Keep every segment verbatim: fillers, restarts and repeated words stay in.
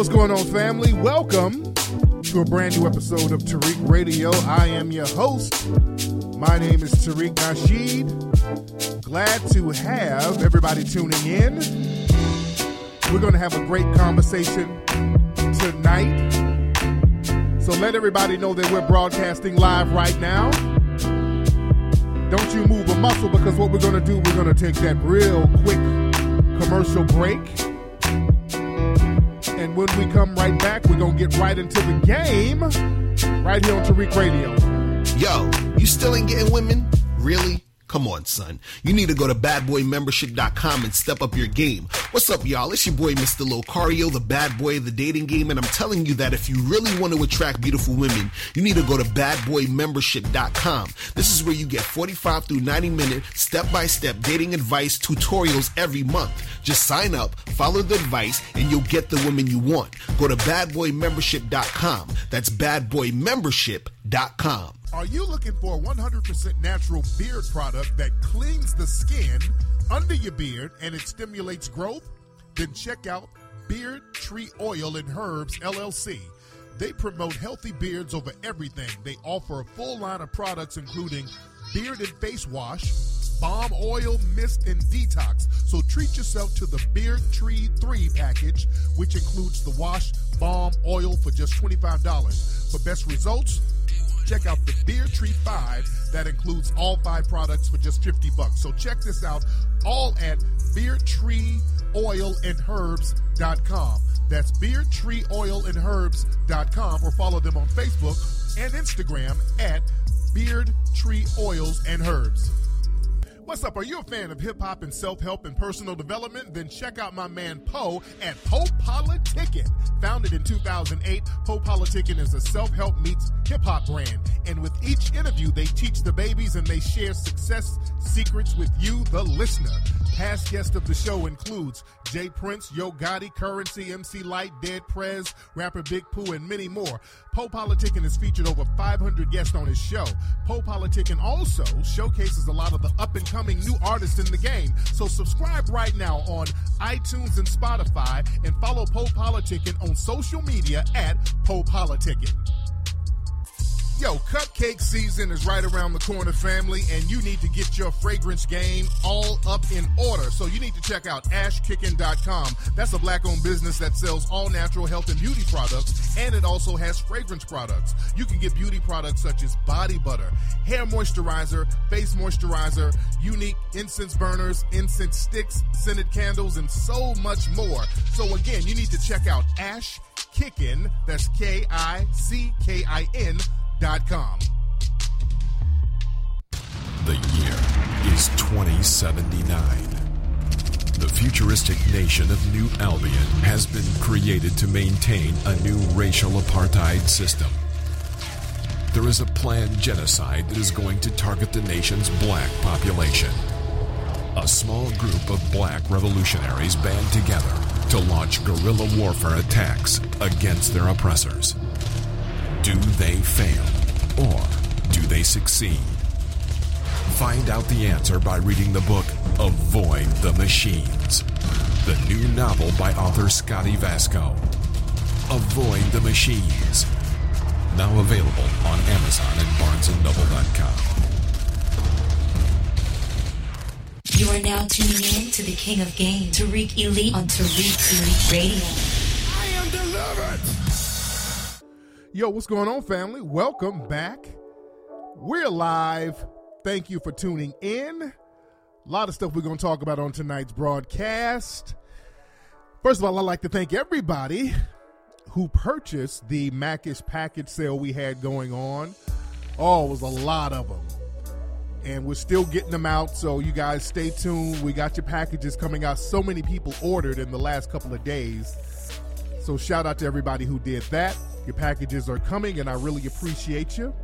What's going on, family? Welcome to a brand new episode of Tariq Radio. I am your host. My name is Tariq Nasheed. Glad to have everybody tuning in. We're going to have a great conversation tonight. So let everybody know that we're broadcasting live right now. Don't you move a muscle, because what we're going to do, we're going to take that real quick commercial break. And when we come right back, we're going to get right into the game right here on Tariq Radio. Yo, you still ain't getting women? Really? Come on, son. You need to go to bad boy membership dot com and step up your game. What's up, y'all? It's your boy, Mister Locario, the bad boy of the dating game, and I'm telling you that if you really want to attract beautiful women, you need to go to bad boy membership dot com. This is where you get forty-five through ninety minute step-by-step dating advice tutorials every month. Just sign up, follow the advice, and you'll get the women you want. Go to bad boy membership dot com. That's bad boy membership dot com. Are you looking for a one hundred percent natural beard product that cleans the skin under your beard and it stimulates growth? Then check out Beard Tree Oil and Herbs, L L C. They promote healthy beards over everything. They offer a full line of products including beard and face wash, balm oil, mist, and detox. So treat yourself to the Beard Tree three package, which includes the wash, balm, oil for just twenty-five dollars. For best results, check out the Beard Tree five that includes all five products for just fifty bucks. So check this out, all at beard tree oil and herbs dot com. That's beard tree oil and herbs dot com, or follow them on Facebook and Instagram at Beard Tree Oils and Herbs. What's up? Are you a fan of hip-hop and self-help and personal development? Then check out my man Poe at Poe Politicking. Founded in two thousand eight, Poe Politicking is a self-help meets hip-hop brand. And with each interview, they teach the babies and they share success secrets with you, the listener. Past guests of the show includes Jay Prince, Yo Gotti, Currency, M C Light, Dead Prez, rapper Big Pooh, and many more. Poe Politicking has featured over five hundred guests on his show. Poe Politicking also showcases a lot of the up-and-coming new artists in the game. So subscribe right now on iTunes and Spotify, and follow Poe Politicking on social media at Poe Politicking. Yo, cupcake season is right around the corner, family, and you need to get your fragrance game all up in order. So you need to check out ash kickin dot com. That's a black-owned business that sells all natural health and beauty products, and it also has fragrance products. You can get beauty products such as body butter, hair moisturizer, face moisturizer, unique incense burners, incense sticks, scented candles, and so much more. So again, you need to check out Ash Kickin, that's K I C K I N, Dot com. The year is twenty seventy-nine. The futuristic nation of New Albion has been created to maintain a new racial apartheid system. There is a planned genocide that is going to target the nation's black population. A small group of black revolutionaries band together to launch guerrilla warfare attacks against their oppressors. Do they fail, or do they succeed? Find out the answer by reading the book Avoid the Machines, the new novel by author Scotty Vasco. Avoid the Machines, now available on Amazon and barnes and noble dot com. You are now tuning in to the King of Game, Tariq Elite, on Tariq Elite Radio. I am delivered! Yo, what's going on, family? Welcome back. We're live. Thank you for tuning in. A lot of stuff we're going to talk about on tonight's broadcast. First of all, I'd like to thank everybody who purchased the Macish package sale we had going on. Oh, it was a lot of them. And we're still getting them out, so you guys stay tuned. We got your packages coming out. So many people ordered in the last couple of days. So shout out to everybody who did that. Your packages are coming, and I really appreciate you.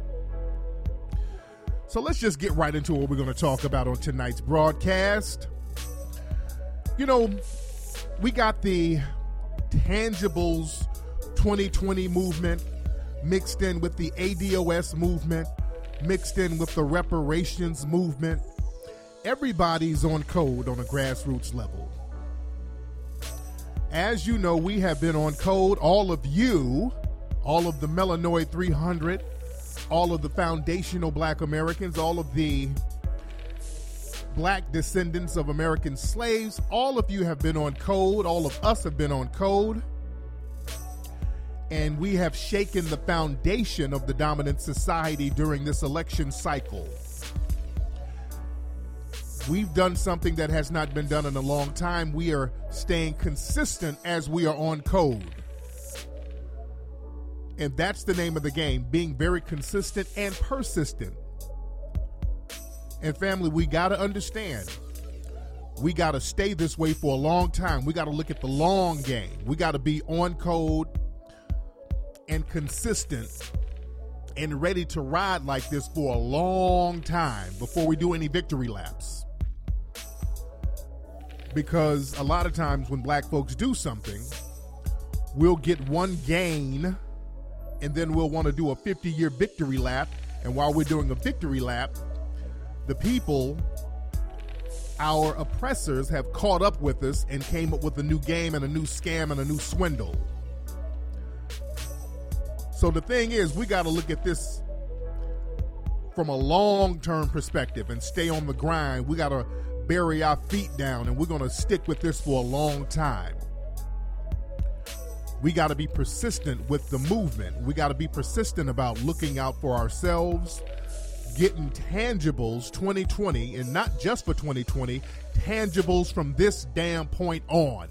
So let's just get right into what we're going to talk about on tonight's broadcast. You know, we got the Tangibles twenty twenty movement mixed in with the A D O S movement, mixed in with the reparations movement. Everybody's on code on a grassroots level. As you know, we have been on code, all of you, all of the Melanoid three hundred, all of the foundational black Americans, all of the black descendants of American slaves, all of you have been on code, all of us have been on code, and we have shaken the foundation of the dominant society during this election cycle. We've done something that has not been done in a long time. We are staying consistent as we are on code. And that's the name of the game, being very consistent and persistent. And family, we got to understand, we got to stay this way for a long time. We got to look at the long game. We got to be on code and consistent and ready to ride like this for a long time before we do any victory laps. Because a lot of times when black folks do something, we'll get one gain and then we'll want to do a fifty-year victory lap. And while we're doing a victory lap, the people, our oppressors, have caught up with us and came up with a new game and a new scam and a new swindle. So the thing is, we got to look at this from a long-term perspective and stay on the grind. We got to bury our feet down, and we're going to stick with this for a long time. We got to be persistent with the movement. We got to be persistent about looking out for ourselves, getting tangibles twenty twenty, and not just for twenty twenty, tangibles from this damn point on.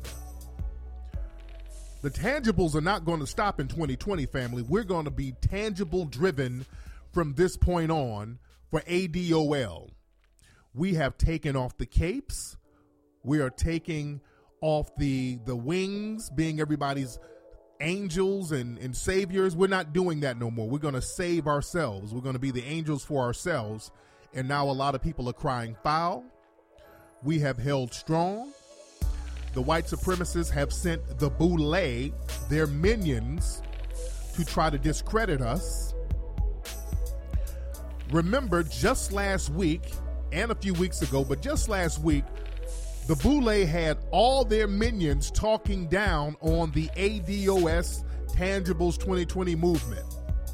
The tangibles are not going to stop in twenty twenty, family. We're going to be tangible driven from this point on for A D O L. We have taken off the capes. We are taking off the, the wings, being everybody's angels and, and saviors. We're not doing that no more. We're going to save ourselves. We're going to be the angels for ourselves. And now a lot of people are crying foul. We have held strong. The white supremacists have sent the boule, their minions, to try to discredit us. Remember, just last week and a few weeks ago, but just last week, the boule had all their minions talking down on the A D O S Tangibles twenty twenty movement.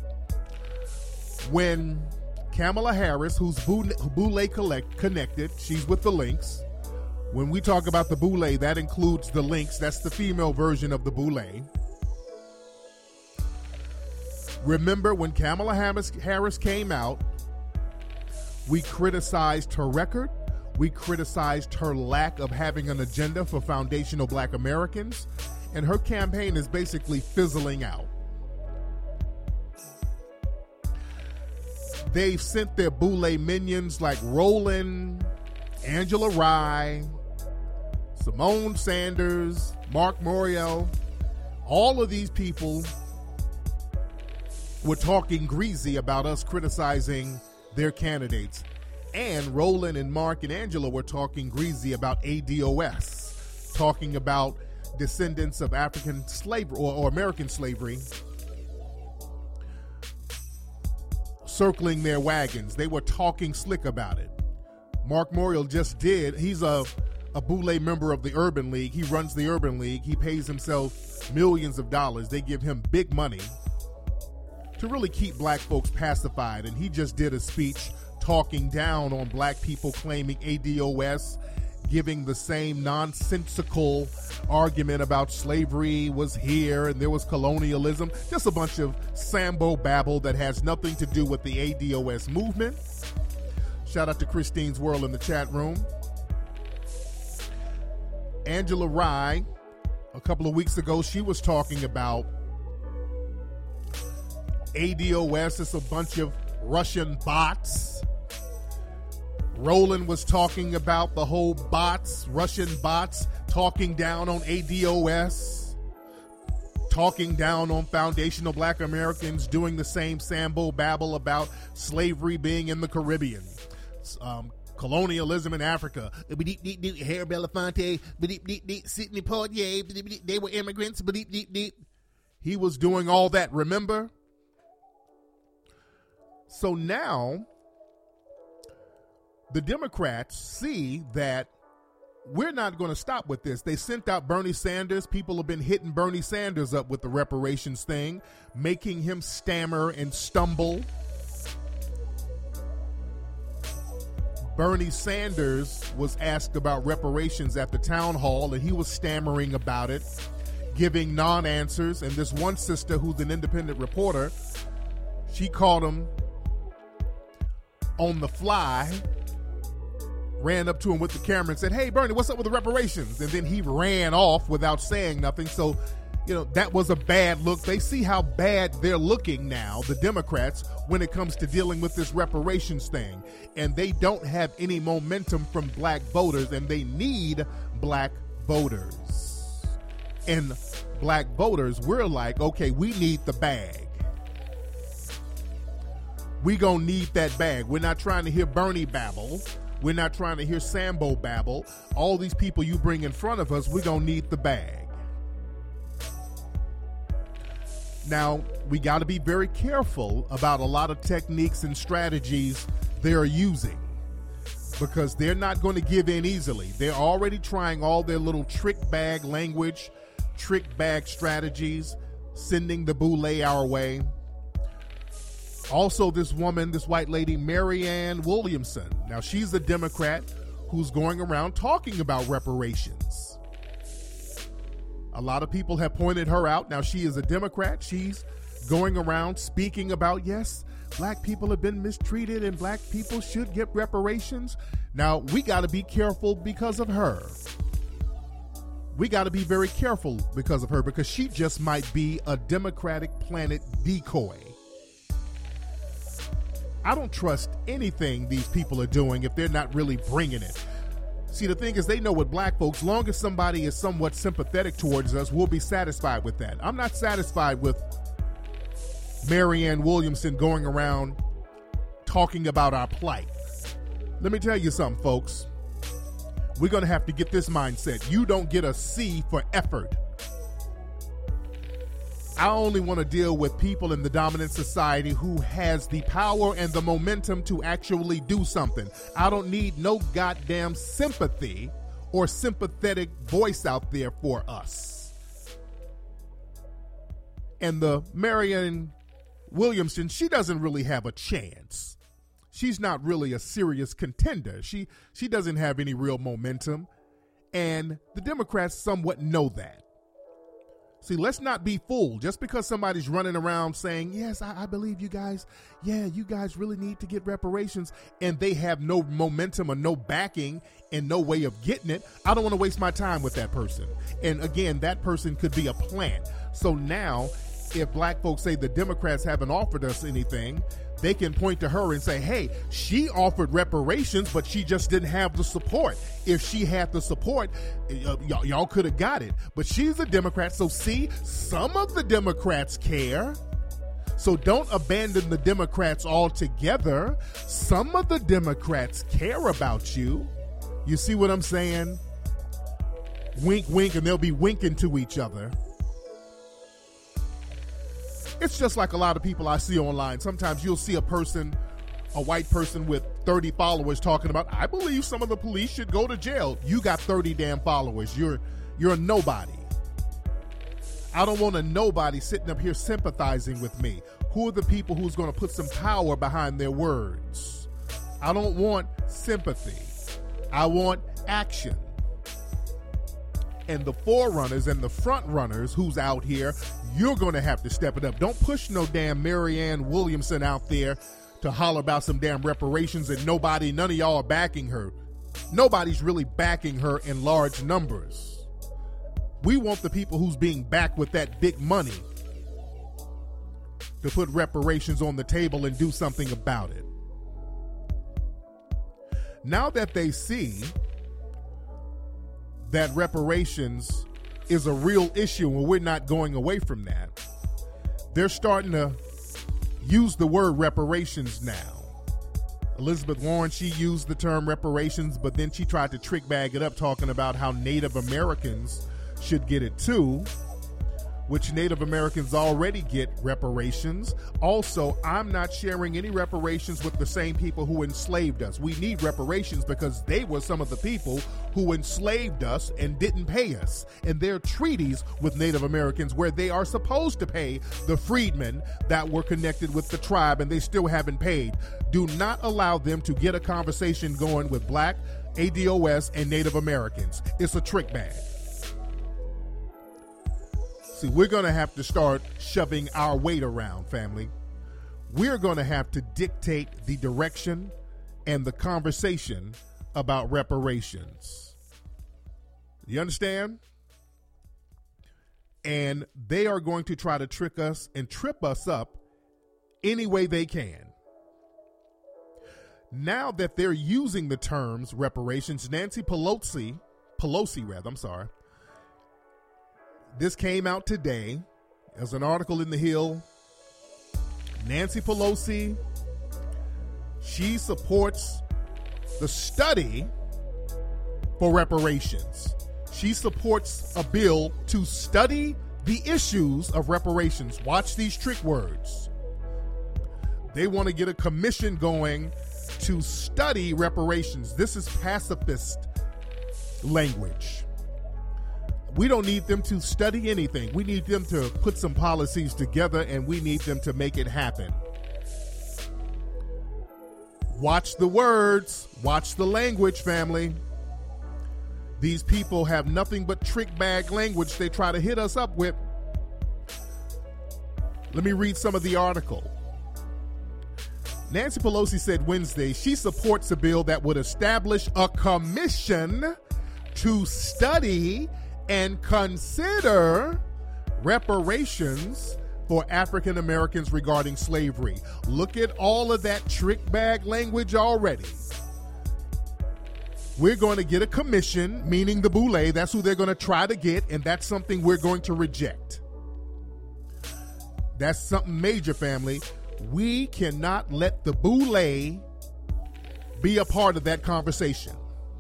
When Kamala Harris, who's boule collect, connected, she's with the Lynx. When we talk about the boule, that includes the Lynx. That's the female version of the boule. Remember when Kamala Harris came out, we criticized her record. We criticized her lack of having an agenda for foundational black Americans, and her campaign is basically fizzling out. They've sent their boule minions like Roland, Angela Rye, Simone Sanders, Mark Morial. All of these people were talking greasy about us criticizing their candidates. And Roland and Mark and Angela were talking greasy about A D O S, talking about descendants of African slavery or, or American slavery circling their wagons. They were talking slick about it. Mark Morial just did. He's a, a boule member of the Urban League. He runs the Urban League. He pays himself millions of dollars. They give him big money to really keep black folks pacified. And he just did a speech talking down on black people claiming A D O S, giving the same nonsensical argument about slavery was here and there was colonialism. Just a bunch of Sambo babble that has nothing to do with the A D O S movement. Shout out to Christine's World in the chat room. Angela Rye, a couple of weeks ago, she was talking about A D O S is a bunch of Russian bots. Roland was talking about the whole bots, Russian bots, talking down on A D O S, talking down on foundational black Americans, doing the same Sambo babble about slavery being in the Caribbean, um, colonialism in Africa. Harry Belafonte, Sidney Poitier, they were immigrants. He was doing all that, remember? So now the Democrats see that we're not going to stop with this. They sent out Bernie Sanders. People have been hitting Bernie Sanders up with the reparations thing, making him stammer and stumble. Bernie Sanders was asked about reparations at the town hall, and he was stammering about it, giving non-answers. And this one sister, who's an independent reporter, she called him on the fly, ran up to him with the camera and said, "Hey, Bernie, what's up with the reparations?" And then he ran off without saying nothing. So, you know, that was a bad look. They see how bad they're looking now, the Democrats, when it comes to dealing with this reparations thing. And they don't have any momentum from black voters, and they need black voters. And black voters, we're like, okay, we need the bag. We gonna need that bag. We're not trying to hear Bernie babble. We're not trying to hear Sambo babble. All these people you bring in front of us, we're gonna need the bag. Now, we got to be very careful about a lot of techniques and strategies they're using, because they're not going to give in easily. They're already trying all their little trick bag language, trick bag strategies, sending the boule our way. Also, this woman, this white lady, Marianne Williamson. Now, she's a Democrat who's going around talking about reparations. A lot of people have pointed her out. Now, she is a Democrat. She's going around speaking about, yes, black people have been mistreated and black people should get reparations. Now, we got to be careful because of her. We got to be very careful because of her, because she just might be a Democratic Planet decoy. I don't trust anything these people are doing if they're not really bringing it. See, the thing is, they know with black folks, long as somebody is somewhat sympathetic towards us, we'll be satisfied with that. I'm not satisfied with Marianne Williamson going around talking about our plight. Let me tell you something, folks. We're going to have to get this mindset. You don't get a C for effort. I only want to deal with people in the dominant society who has the power and the momentum to actually do something. I don't need no goddamn sympathy or sympathetic voice out there for us. And the Marianne Williamson, she doesn't really have a chance. She's not really a serious contender. She she doesn't have any real momentum. And the Democrats somewhat know that. See, let's not be fooled. Just because somebody's running around saying, yes, I, I believe you guys. Yeah, you guys really need to get reparations. And they have no momentum or no backing and no way of getting it. I don't want to waste my time with that person. And again, that person could be a plant. So now, if black folks say the Democrats haven't offered us anything, they can point to her and say, hey, she offered reparations, but she just didn't have the support. If she had the support, y- y- y'all could have got it. But she's a Democrat, so see, some of the Democrats care. So don't abandon the Democrats altogether. Some of the Democrats care about you. You see what I'm saying? Wink, wink, and they'll be winking to each other. It's just like a lot of people I see online. Sometimes you'll see a person, a white person with thirty followers talking about, I believe some of the police should go to jail. You got thirty damn followers. You're you're a nobody. I don't want a nobody sitting up here sympathizing with me. Who are the people who's going to put some power behind their words? I don't want sympathy. I want action. And the forerunners and the front runners who's out here, you're going to have to step it up. Don't push no damn Marianne Williamson out there to holler about some damn reparations and nobody, none of y'all are backing her. Nobody's really backing her in large numbers. We want the people who's being backed with that big money to put reparations on the table and do something about it. Now that they see that reparations is a real issue and we're not going away from that, they're starting to use the word reparations now. Elizabeth Warren, she used the term reparations, but then she tried to trick bag it up talking about how Native Americans should get it too, which Native Americans already get reparations. Also, I'm not sharing any reparations with the same people who enslaved us. We need reparations because they were some of the people who enslaved us and didn't pay us. And there are treaties with Native Americans where they are supposed to pay the freedmen that were connected with the tribe, and they still haven't paid. Do not allow them to get a conversation going with Black, A D O S, and Native Americans. It's a trick bag. See, we're going to have to start shoving our weight around, family. We're going to have to dictate the direction and the conversation about reparations. You understand? And they are going to try to trick us and trip us up any way they can. Now that they're using the terms reparations, Nancy Pelosi, Pelosi rather, I'm sorry, this came out today as an article in The Hill. Nancy Pelosi, she supports the study for reparations. She supports a bill to study the issues of reparations. Watch these trick words. They want to get a commission going to study reparations. This is pacifist language. We don't need them to study anything. We need them to put some policies together, and we need them to make it happen. Watch the words. Watch the language, family. These people have nothing but trick bag language they try to hit us up with. Let me read some of the article. Nancy Pelosi said Wednesday she supports a bill that would establish a commission to study and consider reparations for African Americans regarding slavery. Look at all of that trick bag language already. We're going to get a commission, meaning the Boule. That's who they're going to try to get, and that's something we're going to reject. That's something major, family. We cannot let the Boule be a part of that conversation.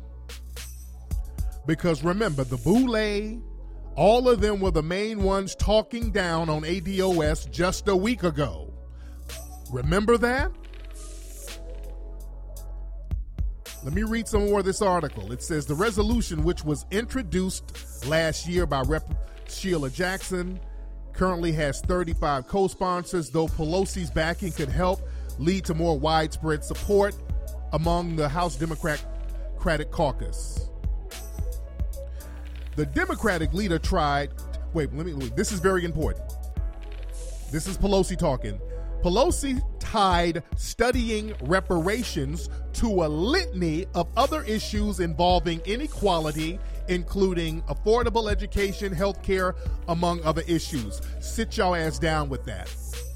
Because remember, the Boule, all of them were the main ones talking down on A D O S just a week ago. Remember that? Let me read some more of this article. It says the resolution, which was introduced last year by Representative Sheila Jackson, currently has thirty-five co-sponsors, though Pelosi's backing could help lead to more widespread support among the House Democratic Caucus. The Democratic leader tried, wait, let me, this is very important. This is Pelosi talking. Pelosi tied studying reparations to a litany of other issues involving inequality, including affordable education, health care, among other issues. Sit your ass down with that.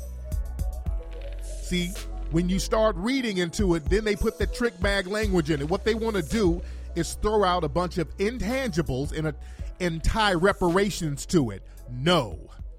See, when you start reading into it, then they put the trick bag language in it. What they want to do is throw out a bunch of intangibles and, a, and tie reparations to it. No.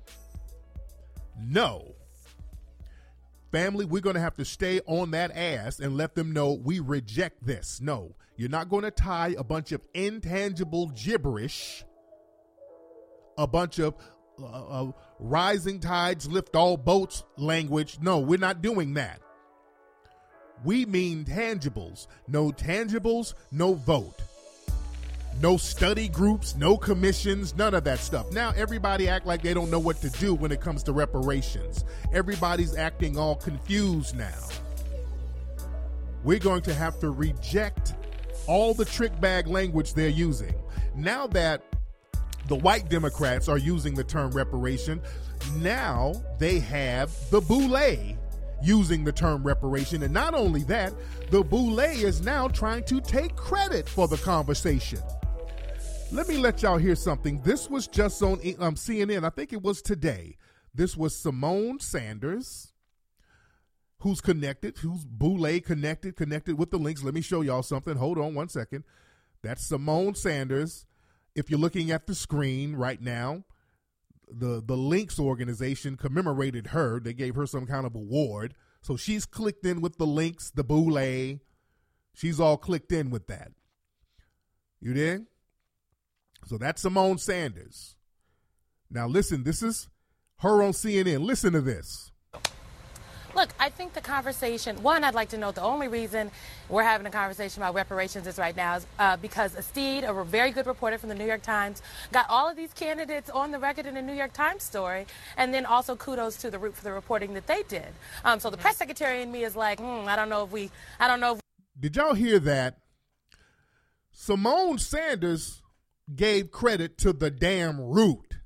No. Family, we're going to have to stay on that ass and let them know we reject this. No, you're not going to tie a bunch of intangible gibberish, a bunch of uh, uh, rising tides lift all boats language. No, we're not doing that. We mean tangibles. No tangibles, no vote. No study groups, no commissions, none of that stuff. Now everybody act like they don't know what to do when it comes to reparations. Everybody's acting all confused now. We're going to have to reject all the trick bag language they're using. Now that the white Democrats are using the term reparation, now they have the Boule using the term reparation. And not only that, the Boule is now trying to take credit for the conversation. Let me let y'all hear something. This was just on um, C N N. I think it was today. This was Simone Sanders, who's connected, who's Boule connected, connected with the links. Let me show y'all something. Hold on one second. That's Simone Sanders. If you're looking at the screen right now, the, the Links organization commemorated her. They gave her some kind of award. So she's clicked in with the Links, the Boule. She's all clicked in with that. You there? So that's Simone Sanders. Now listen, this is Her on C N N. Listen to this. Look, I think the conversation, one, I'd like to note the only reason we're having a conversation about reparations is right now is uh, because Estede, a very good reporter from the New York Times, got all of these candidates on the record in the New York Times story, and then also kudos to the Root for the reporting that they did. Um, so the press secretary in me is like, hmm, I don't know if we, I don't know if Did y'all hear that? Simone Sanders gave credit to the damn Root.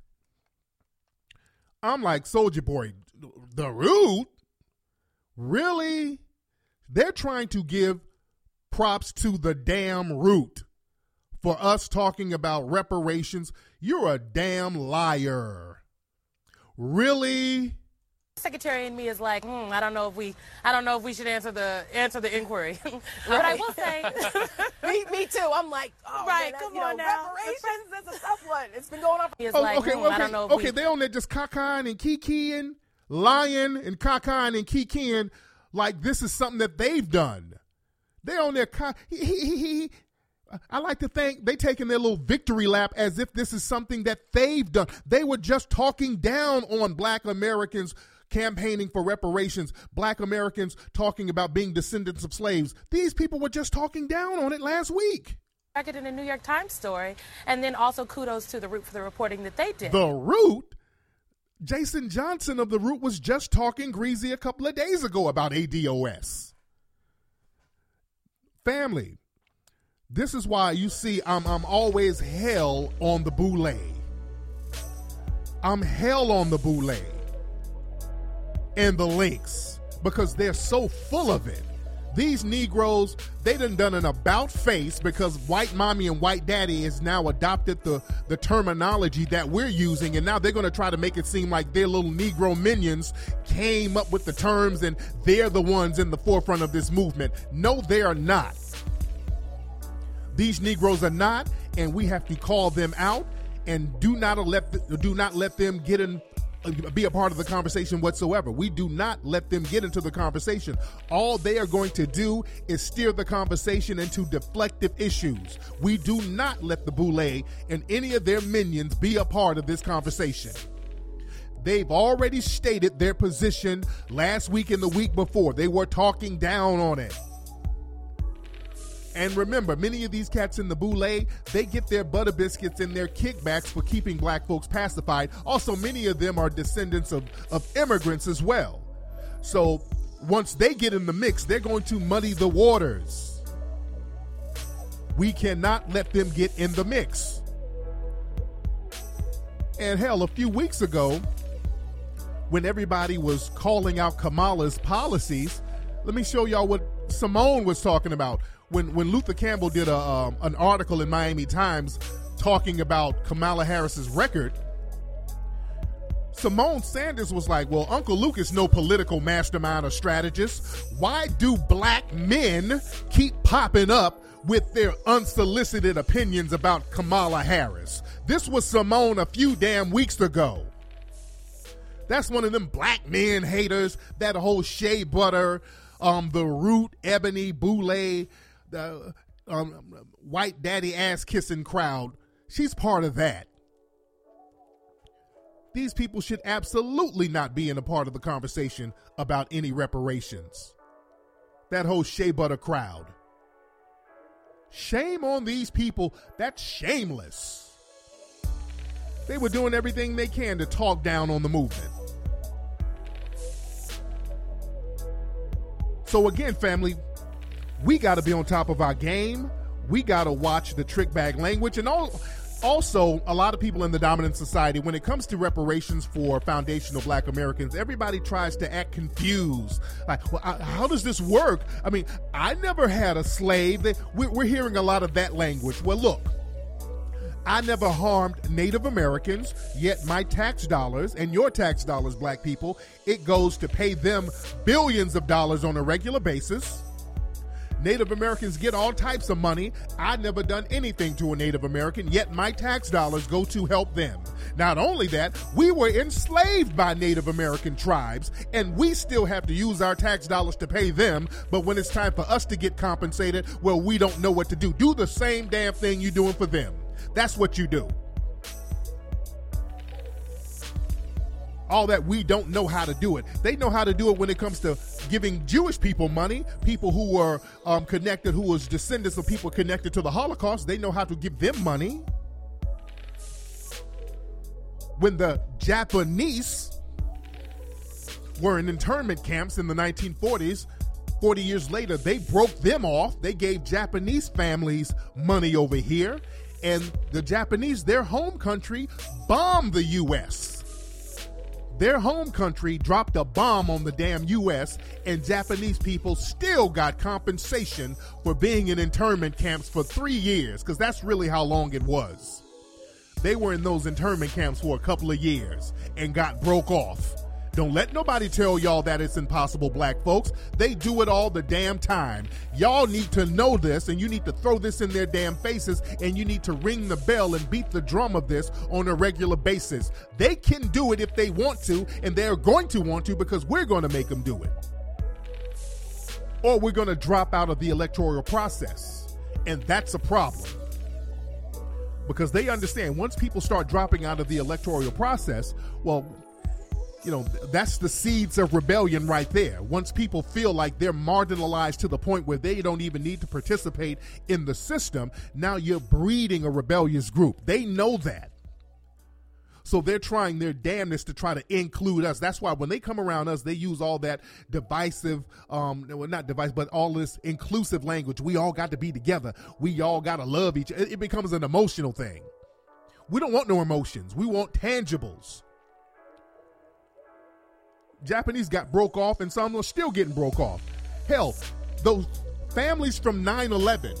I'm like, Soulja Boy, the Root? Really? They're trying to give props to the damn Root for us talking about reparations. You're a damn liar. Really? Secretary in me is like, hmm, I don't know if we, I don't know if we should answer the answer the inquiry. But I will say, me, me too. I'm like, oh, right, man, come you on know, now. reparations. That's a tough one. It's been going on. For- oh, like, okay, hmm, okay, I don't know if okay. we... They're on there just cacaing and kikiing, lying and cacaing and kikiing like this is something that they've done. They're on their. Ca- he, he, he, he. I like to think they taking their little victory lap as if this is something that they've done. They were just talking down on Black Americans campaigning for reparations, Black Americans talking about being descendants of slaves. These people were just talking down on it last week. In a New York Times story, and then also kudos to the Root for the reporting that they did. The Root? Jason Johnson of The Root was just talking greasy a couple of days ago about A D O S. Family, this is why you see I'm, I'm always hell on the boule. I'm hell on the boule and the links because they're so full of it. These Negroes, they done done an about face because white mommy and white daddy has now adopted the, the terminology that we're using, and now they're going to try to make it seem like their little Negro minions came up with the terms and they're the ones in the forefront of this movement. No, they are not. These Negroes are not, and we have to call them out and do not let the, do not let them get in. Be a part of the conversation whatsoever. We do not let them get into the conversation. All they are going to do is steer the conversation into deflective issues. We do not let the boule and any of their minions be a part of this conversation. They've already stated their position last week and the week before. They were talking down on it. And remember, many of these cats in the boule, they get their butter biscuits and their kickbacks for keeping black folks pacified. Also, many of them are descendants of, of immigrants as well. So once they get in the mix, they're going to muddy the waters. We cannot let them get in the mix. And hell, a few weeks ago, when everybody was calling out Kamala's policies, let me show y'all what Simone was talking about. When when Luther Campbell did a um, an article in Miami Times talking about Kamala Harris's record, Simone Sanders was like, well, Uncle Luke is no political mastermind or strategist. Why do black men keep popping up with their unsolicited opinions about Kamala Harris? This was Simone a few damn weeks ago. That's one of them black men haters, that whole Shea Butter, um, the Root, Ebony, Boule, the um, white daddy ass kissing crowd. She's part of that. These people should absolutely not be in a part of the conversation about any reparations. That whole Shea Butter crowd. Shame on these people. That's shameless. They were doing everything they can to talk down on the movement. So again, family, we got to be on top of our game. We got to watch the trick bag language. And all, also, a lot of people in the dominant society, when it comes to reparations for foundational black Americans, everybody tries to act confused. Like, well, I, how does this work? I mean, I never had a slave. We're, we're hearing a lot of that language. Well, look, I never harmed Native Americans, yet my tax dollars and your tax dollars, black people, it goes to pay them billions of dollars on a regular basis. Native Americans get all types of money. I've never done anything to a Native American, yet my tax dollars go to help them. Not only that, we were enslaved by Native American tribes, and we still have to use our tax dollars to pay them, but when it's time for us to get compensated, well, we don't know what to do. Do the same damn thing you're doing for them. That's what you do. all that we don't know how to do it. They know how to do it when it comes to giving Jewish people money, people who were um, connected, who was descendants of people connected to the Holocaust. They know how to give them money. When the Japanese were in internment camps in the nineteen forties, forty years later, they broke them off. They gave Japanese families money over here, and the Japanese, their home country, bombed the U S Their home country dropped a bomb on the damn U S, and Japanese people still got compensation for being in internment camps for three years, because that's really how long it was. They were in those internment camps for a couple of years and got broke off. Don't let nobody tell y'all that it's impossible, black folks. They do it all the damn time. Y'all need to know this, and you need to throw this in their damn faces, and you need to ring the bell and beat the drum of this on a regular basis. They can do it if they want to, and they're going to want to, because we're going to make them do it. Or we're going to drop out of the electoral process, and that's a problem. Because they understand once people start dropping out of the electoral process, well, you know, that's the seeds of rebellion right there. Once people feel like they're marginalized to the point where they don't even need to participate in the system, now you're breeding a rebellious group. They know that. So they're trying their damnedest to try to include us. That's why when they come around us, they use all that divisive, um, well, not divisive, but all this inclusive language. We all got to be together. We all got to love each other. It becomes an emotional thing. We don't want no emotions. We want tangibles. Japanese got broke off, and some are still getting broke off. Hell, those families from nine eleven,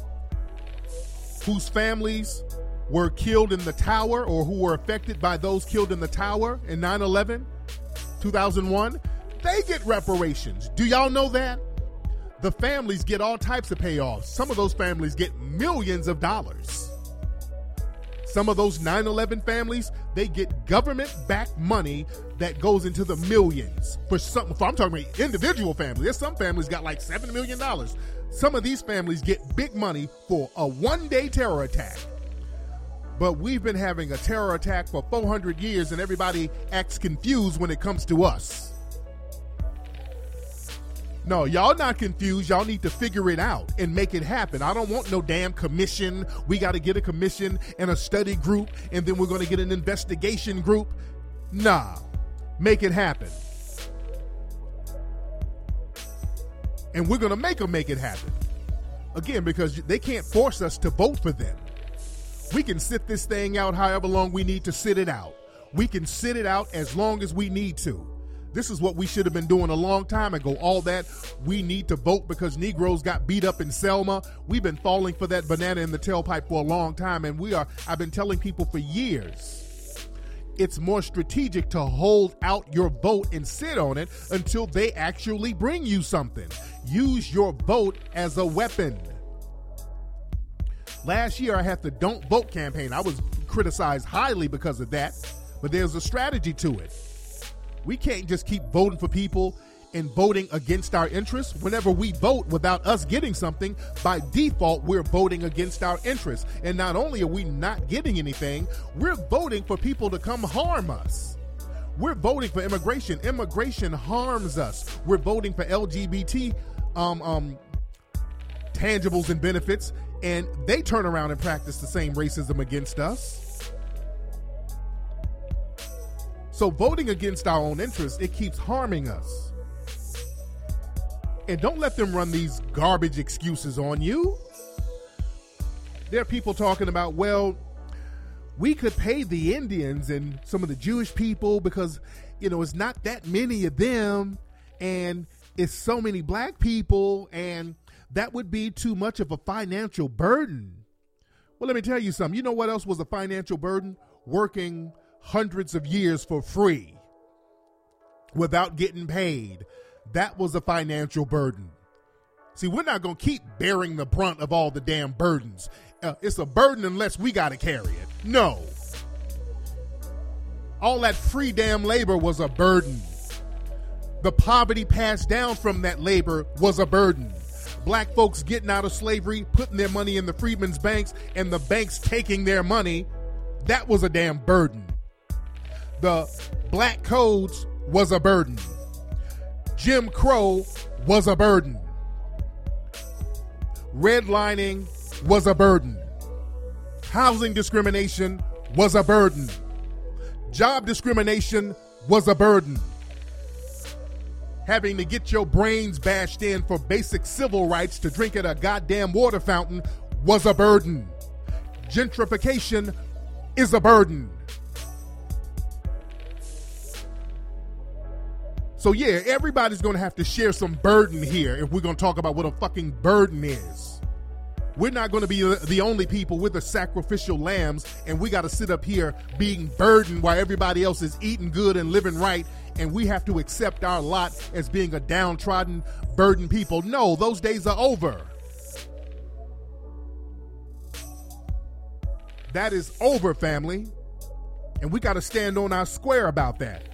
whose families were killed in the tower, or who were affected by those killed in the tower in nine eleven, two thousand one, they get reparations. Do y'all know that? The families get all types of payoffs. Some of those families get millions of dollars. Some of those nine eleven families, they get government-backed money that goes into the millions. For some, for I'm talking about individual families. There's some families got like seven million dollars. Some of these families get big money for a one-day terror attack. But we've been having a terror attack for four hundred years, and everybody acts confused when it comes to us. No, y'all not confused. Y'all need to figure it out and make it happen. I don't want no damn commission. We got to get a commission and a study group, and then we're going to get an investigation group. Nah, make it happen. And we're going to make them make it happen. Again, because they can't force us to vote for them. We can sit this thing out however long we need to sit it out. We can sit it out as long as we need to. This is what we should have been doing a long time ago. All that we need to vote because Negroes got beat up in Selma. We've been falling for that banana in the tailpipe for a long time, and we are, I've been telling people for years, it's more strategic to hold out your vote and sit on it until they actually bring you something. Use your vote as a weapon. Last year, I had the Don't Vote campaign. I was criticized highly because of that, but there's a strategy to it. We can't just keep voting for people and voting against our interests. Whenever we vote without us getting something, by default, we're voting against our interests. And not only are we not getting anything, we're voting for people to come harm us. We're voting for immigration. Immigration harms us. We're voting for L G B T um, um, tangibles and benefits, and they turn around and practice the same racism against us. So voting against our own interests, it keeps harming us. And don't let them run these garbage excuses on you. There are people talking about, well, we could pay the Indians and some of the Jewish people because, you know, it's not that many of them and it's so many black people, and that would be too much of a financial burden. Well, let me tell you something. You know what else was a financial burden? Working hundreds of years for free without getting paid. That was a financial burden. See, we're not going to keep bearing the brunt of all the damn burdens. Uh, it's a burden unless we got to carry it. No. All that free damn labor was a burden. The poverty passed down from that labor was a burden. Black folks getting out of slavery, putting their money in the freedmen's banks, and the banks taking their money, that was a damn burden. the black codes was a burden. Jim Crow was a burden. Redlining was a burden. Housing discrimination was a burden. Job discrimination was a burden. Having to get your brains bashed in for basic civil rights to drink at a goddamn water fountain was a burden. Gentrification is a burden. So yeah, everybody's going to have to share some burden here if we're going to talk about what a fucking burden is. We're not going to be the only people. We're the sacrificial lambs, and we got to sit up here being burdened while everybody else is eating good and living right, and we have to accept our lot as being a downtrodden, burdened people. No, those days are over. That is over, family. And we got to stand on our square about that.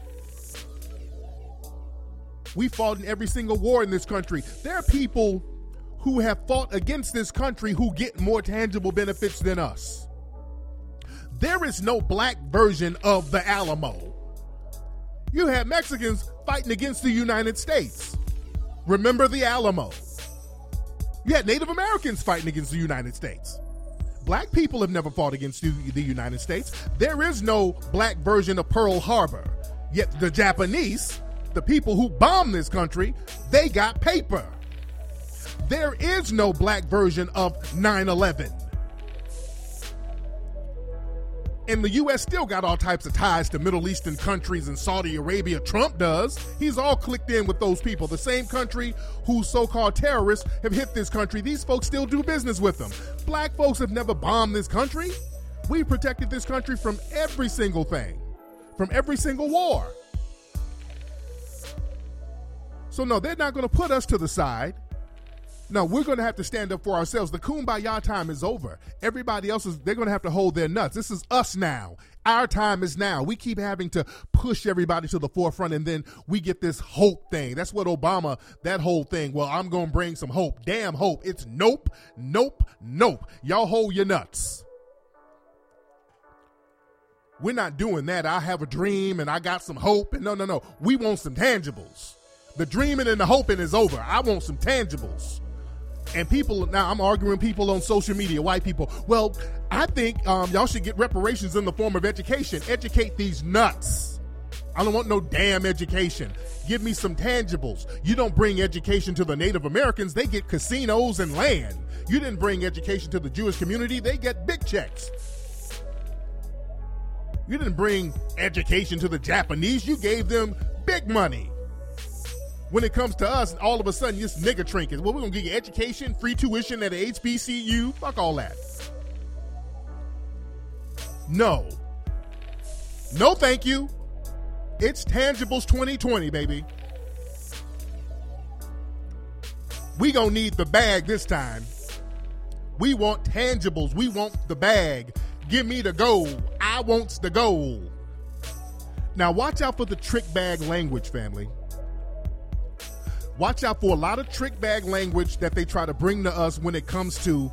We fought in every single war in this country. There are people who have fought against this country who get more tangible benefits than us. There is no black version of the Alamo. You had Mexicans fighting against the United States. Remember the Alamo. You had Native Americans fighting against the United States. Black people have never fought against the, the United States. There is no black version of Pearl Harbor. Yet the Japanese, the people who bombed this country, they got paper. There is no black version of nine eleven. And the U S still got all types of ties to Middle Eastern countries and Saudi Arabia. Trump does. He's all clicked in with those people. The same country whose so-called terrorists have hit this country, these folks still do business with them. Black folks have never bombed this country. We protected this country from every single thing, from every single war. So no, they're not going to put us to the side. No, we're going to have to stand up for ourselves. The kumbaya time is over. Everybody else is, they're going to have to hold their nuts. This is us now. Our time is now. We keep having to push everybody to the forefront, and then we get this hope thing. That's what Obama, that whole thing, well, I'm going to bring some hope. Damn hope. It's nope, nope, nope. Y'all hold your nuts. We're not doing that. I have a dream and I got some hope. And no, no, no. We want some tangibles. The dreaming and the hoping is over. I want some tangibles. And people, now I'm arguing people on social media, white people. Well, I think um, y'all should get reparations in the form of education. Educate these nuts. I don't want no damn education. Give me some tangibles. You don't bring education to the Native Americans. They get casinos and land. You didn't bring education to the Jewish community. They get big checks. You didn't bring education to the Japanese. You gave them big money. When it comes to us, all of a sudden, this nigga trinkets. Well, we're going to give you education, free tuition at a H B C U. Fuck all that. No. No, thank you. It's Tangibles twenty twenty, baby. We going to need the bag this time. We want tangibles. We want the bag. Give me the gold. I wants the gold. Now, watch out for the trick bag language, family. Watch out for a lot of trick bag language that they try to bring to us when it comes to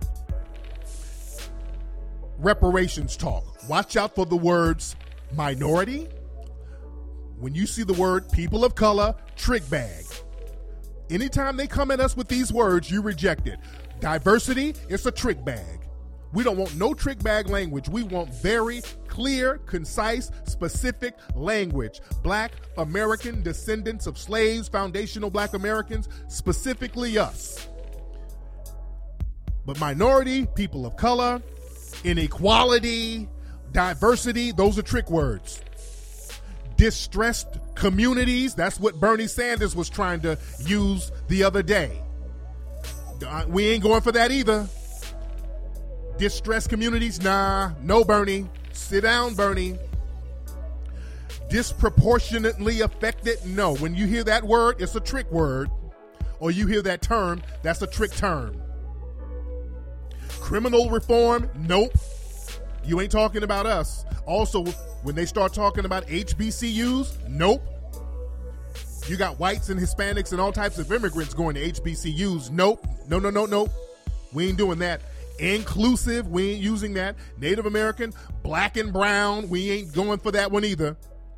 reparations talk. Watch out for the words minority. When you see the word people of color, trick bag. Anytime they come at us with these words, you reject it. Diversity, it's a trick bag. We don't want no trick bag language. We want very clear, concise, specific language. Black American descendants of slaves, foundational Black Americans, specifically us. But minority, people of color, inequality, diversity, those are trick words. Distressed communities, that's what Bernie Sanders was trying to use the other day. We ain't going for that either. Distressed communities, nah, no, Bernie. Sit down, Bernie. Disproportionately affected, no. When you hear that word, it's a trick word. Or you hear that term, that's a trick term. Criminal reform, nope. You ain't talking about us. Also, when they start talking about H B C Us, nope. You got whites and Hispanics and all types of immigrants going to H B C Us, nope. No, no, no, nope. We ain't doing that. Inclusive, we ain't using that. Native American, black and brown, we ain't going for that one either.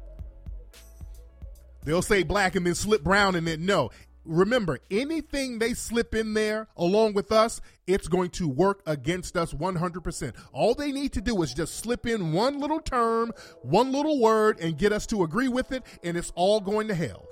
They'll say black and then slip brown and then no. Remember, anything they slip in there along with us, it's going to work against us one hundred percent. All they need to do is just slip in one little term, one little word, and get us to agree with it, and it's all going to hell.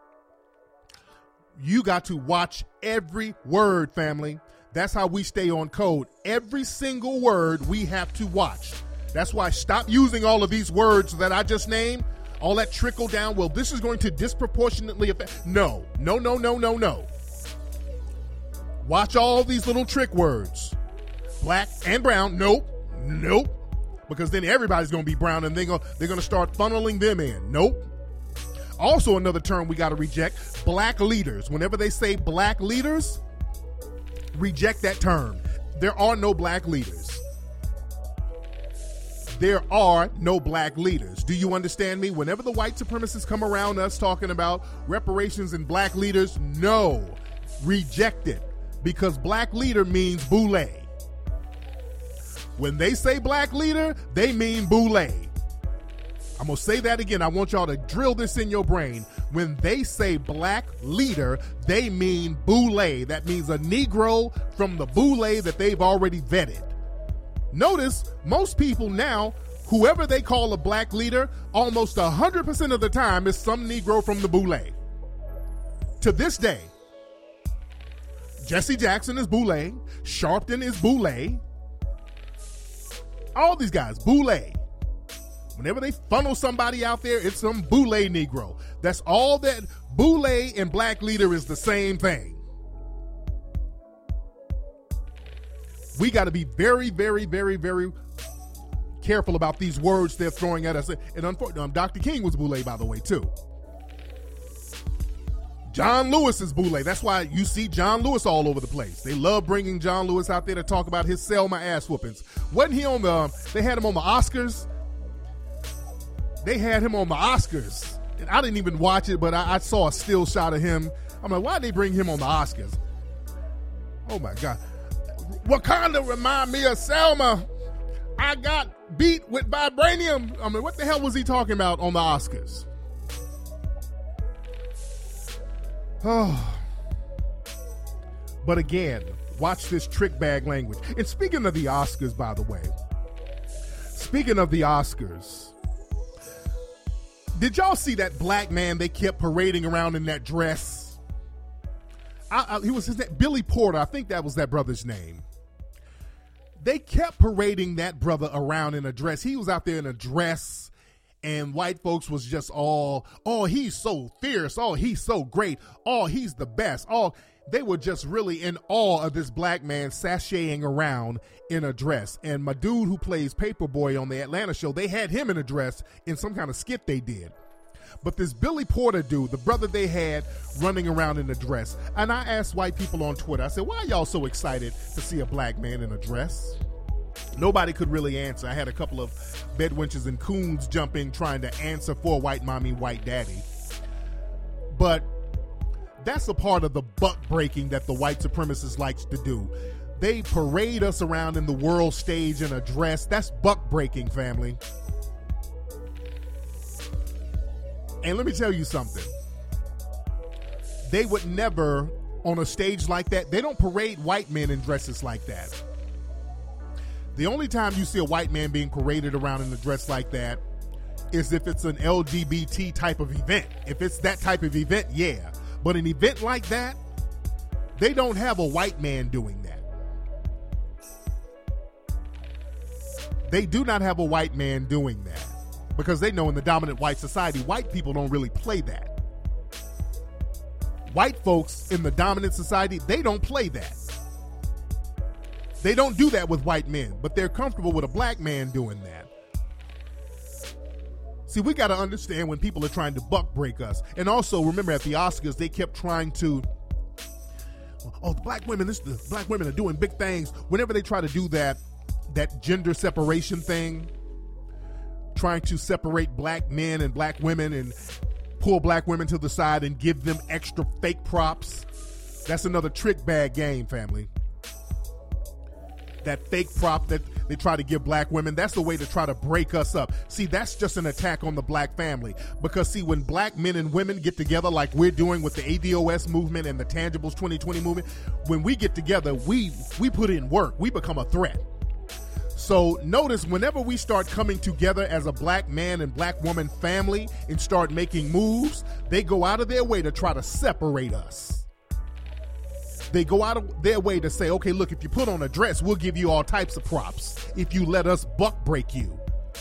You got to watch every word, family. That's how we stay on code. Every single word we have to watch. That's why stop using all of these words that I just named. All that trickle down, well, this is going to disproportionately affect. No, no, no, no, no, no. Watch all these little trick words. Black and brown, nope, nope. Because then everybody's going to be brown and they're going they're going to start funneling them in. Nope. Also another term we got to reject, black leaders. Whenever they say black leaders, reject that term. There are no black leaders. There are no black leaders. Do you understand me? Whenever the white supremacists come around us talking about reparations and black leaders, no, reject it. Because black leader means boule. When they say black leader, they mean boule. I'm going to say that again. I want y'all to drill this in your brain. When they say black leader, they mean boule. That means a Negro from the boule that they've already vetted. Notice most people now, whoever they call a black leader, almost one hundred percent of the time is some Negro from the boule. To this day, Jesse Jackson is boule, Sharpton is boule, all these guys, boule. Whenever they funnel somebody out there, it's some boule Negro. That's all that. Boule and black leader is the same thing. We got to be very, very, very, very careful about these words they're throwing at us. And unfortunately, um, Doctor King was boule, by the way, too. John Lewis is boule. That's why you see John Lewis all over the place. They love bringing John Lewis out there to talk about his Selma ass whoopings. Wasn't he on the, um, they had him on the Oscars. They had him on the Oscars. And I didn't even watch it, but I, I saw a still shot of him. I'm like, why'd they bring him on the Oscars? Oh, my God. Wakanda remind me of Selma. I got beat with vibranium. I mean, what the hell was he talking about on the Oscars? Oh. But again, watch this trick bag language. And speaking of the Oscars, by the way, speaking of the Oscars, did y'all see that black man they kept parading around in that dress? I, I, he was his name, Billy Porter. I think that was that brother's name. They kept parading that brother around in a dress. He was out there in a dress, and white folks was just all, oh, he's so fierce. Oh, he's so great. Oh, he's the best. Oh, they were just really in awe of this black man sashaying around in a dress. And my dude who plays Paperboy on the Atlanta show, they had him in a dress in some kind of skit they did. But this Billy Porter dude, the brother they had running around in a dress, and I asked white people on Twitter, I said, why are y'all so excited to see a black man in a dress? Nobody could really answer. I had a couple of bedwenches and coons jumping trying to answer for white mommy, white daddy. But that's a part of the buck breaking that the white supremacists likes to do. They parade us around in the world stage in a dress. That's buck breaking, family. And let me tell you something. They would never, on a stage like that, they don't parade white men in dresses like that. The only time you see a white man being paraded around in a dress like that is if it's an L G B T type of event. If it's that type of event, yeah. But an event like that, they don't have a white man doing that. They do not have a white man doing that. Because they know in the dominant white society, white people don't really play that. White folks in the dominant society, they don't play that. They don't do that with white men, but they're comfortable with a black man doing that. See, we got to understand when people are trying to buck break us. And also, remember at the Oscars, they kept trying to, oh, the black women, this, the black women are doing big things. Whenever they try to do that, that gender separation thing, trying to separate black men and black women and pull black women to the side and give them extra fake props. That's another trick bag game, family. that fake prop that they try to give black women. That's the way to try to break us up. See, that's just an attack on the black family. Because, see, when black men and women get together like we're doing with the A D O S movement and the Tangibles twenty twenty movement, when we get together, we we put in work. We become a threat. So notice whenever we start coming together as a black man and black woman family and start making moves, they go out of their way to try to separate us. They go out of their way to say, okay, look, if you put on a dress, we'll give you all types of props if you let us buck break you.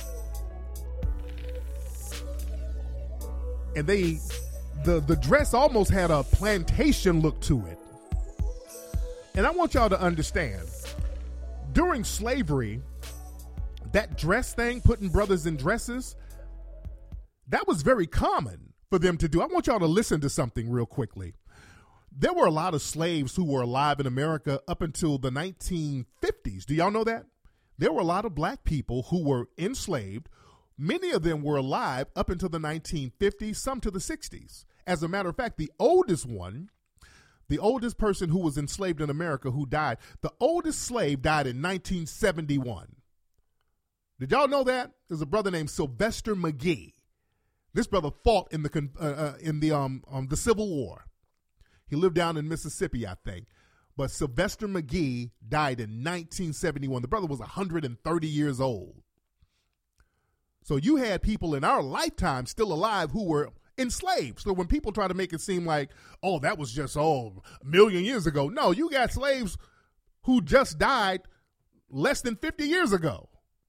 And they, the, the dress almost had a plantation look to it. And I want y'all to understand, during slavery, that dress thing, putting brothers in dresses, that was very common for them to do. I want y'all to listen to something real quickly. There were a lot of slaves who were alive in America up until the nineteen fifties. Do y'all know that? There were a lot of black people who were enslaved. Many of them were alive up until the nineteen fifties, some to the sixties. As a matter of fact, the oldest one, the oldest person who was enslaved in America who died, the oldest slave died in nineteen seventy-one. Did y'all know that? There's a brother named Sylvester McGee. This brother fought in the uh, uh, in the um, um the Civil War. He lived down in Mississippi, I think. But Sylvester McGee died in nineteen seventy-one. The brother was one hundred thirty years old. So you had people in our lifetime still alive who were enslaved. So when people try to make it seem like, oh, that was just, oh, a million years ago. No, you got slaves who just died less than fifty years ago.